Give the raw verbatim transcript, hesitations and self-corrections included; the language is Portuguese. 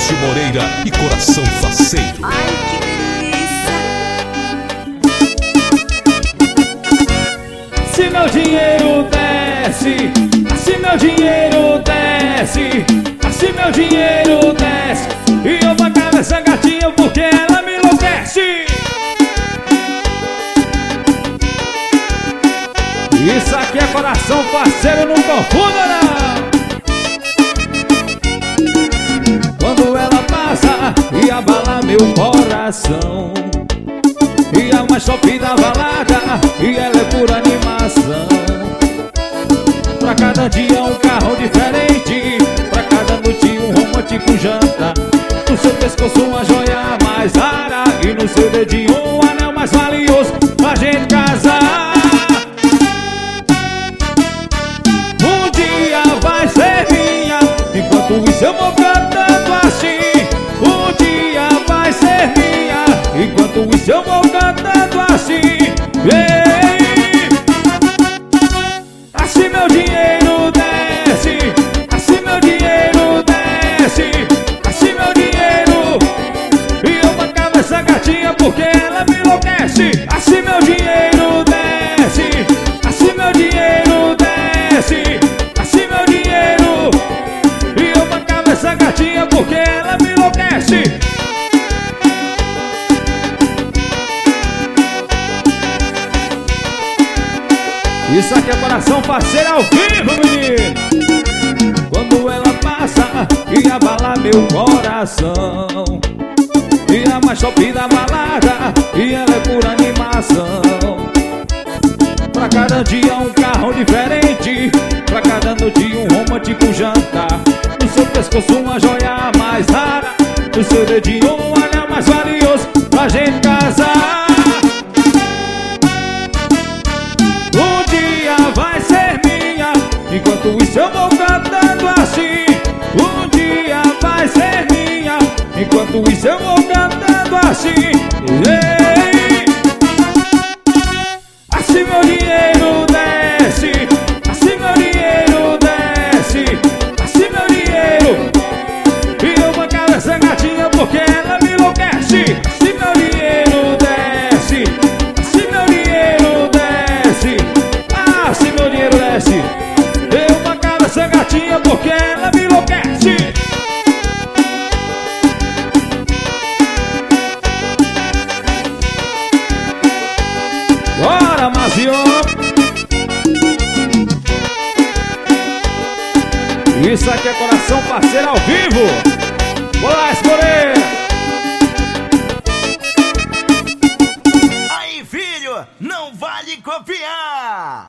Márcio Moreira e Coração Faceiro. Ai, que delícia! Se meu dinheiro desce, se meu dinheiro desce, se meu dinheiro desce, e eu bancava essa gatinha porque ela me enlouquece. Isso aqui é Coração Faceiro, não confunda não. Quando ela passa e abala meu coração, e a mais top da balada, e ela é pura animação. Pra cada dia um carro diferente, pra cada noite um romântico jantar. No seu pescoço uma joia mais rara, e no seu dedinho um anel mais valioso pra gente casar. Um dia vai ser minha, enquanto isso eu vou cantando assim. Um dia vai ser minha, enquanto isso eu vou cantando assim. Ei! Assim meu dinheiro desce, assim meu dinheiro desce, assim meu dinheiro, e eu bancava essa gatinha porque ela me enlouquece. Assim meu dinheiro desce, assim meu dinheiro desce, assim meu dinheiro, e eu bancava essa gatinha porque ela me enlouquece. Isso aqui é Coração Faceiro ao vivo, menino. Quando ela passa e abala meu coração, e a mais top da balada, e ela é pura animação. Pra cada dia um carro diferente, pra cada noite um romântico jantar. No seu pescoço uma joia mais rara, no seu dedinho um anel mais valioso pra gente casar. Vai ser minha, enquanto isso eu vou cantando assim. Um dia vai ser minha, enquanto isso eu vou cantando assim. Ei! Assim meu dinheiro desce, assim meu dinheiro desce, assim meu dinheiro, e eu bancava essa gatinha porque ela me enlouquece. Assim meu dinheiro desce, assim meu dinheiro desce, se meu dinheiro desce, eu bancava essa gatinha porque ela me enlouquece. Bora, Mazio! Isso aqui é Coração Faceiro ao vivo. Bora, Moreira! Aí, filho, não vale copiar!